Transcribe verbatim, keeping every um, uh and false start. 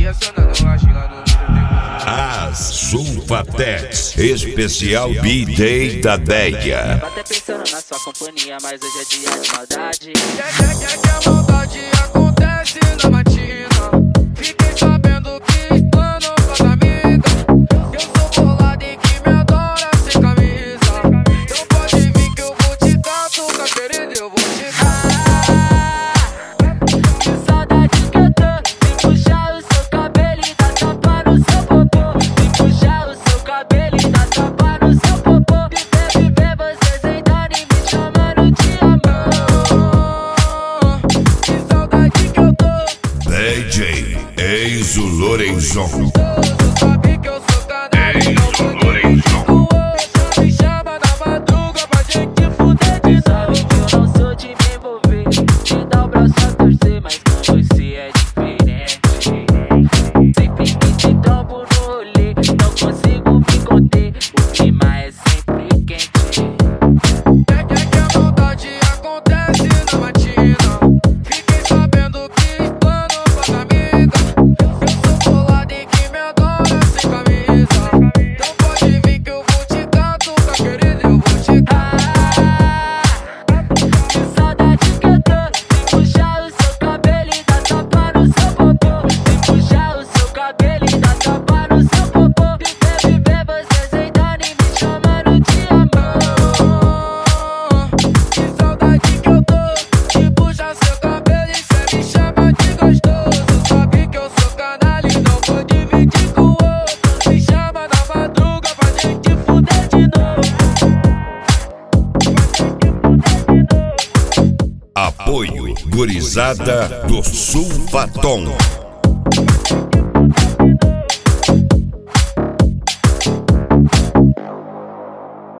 novinha acionando a gila no vídeo. A Sulfatex, especial B-Day da Deia. Tava até pensando na sua companhia, mas hoje é dia de maldade. Quer, quer, quer que a maldade acontece na matina? Fiquei sabendo que plano com as amigas. Eu sou bolado e que me adora sem camisa. Então pode vir que eu vou te dar, tuca querida, eu vou te dar. Que saudade que eu tô de puxar o seu cabelo e dar tapa no seu popô. De puxar o seu cabelo e dar tapa no seu popô. De ver você sentando e me chamando de amor. Que saudade que eu tô. D J Enzo Lorenzon. Sabe que eu sou canalha, Enzo não vou Lorenzon. me chama na madruga pra gente fuder de novo. Sabe que eu não sou de me envolver, de dar o braço a torcer, mas com você é diferente. Sempre me te trombo no rolê, não consigo me conter, o clima é sempre quente. Quer, quer que a maldade acontece na matina? Fiquei sabendo que plano com as amigas. Eu sou bolado e que me adora sem camisa. Então pode vir que eu vou te dar, tuca querida, eu vou te dar. Que saudade que eu tô de puxar o seu cabelo e dar tapa no seu popô. De puxar o seu cabelo e dar tapa no seu popô. De ver você sentando e me chamando de amor. Que saudade que eu tô de puxar seu cabelo e cê me chama de gostoso. Sabe que eu sou canalha e não vou dividir com o outro. Me chama na madruga pra gente fuder de novo. Apoio Gurizada do Sulfatom.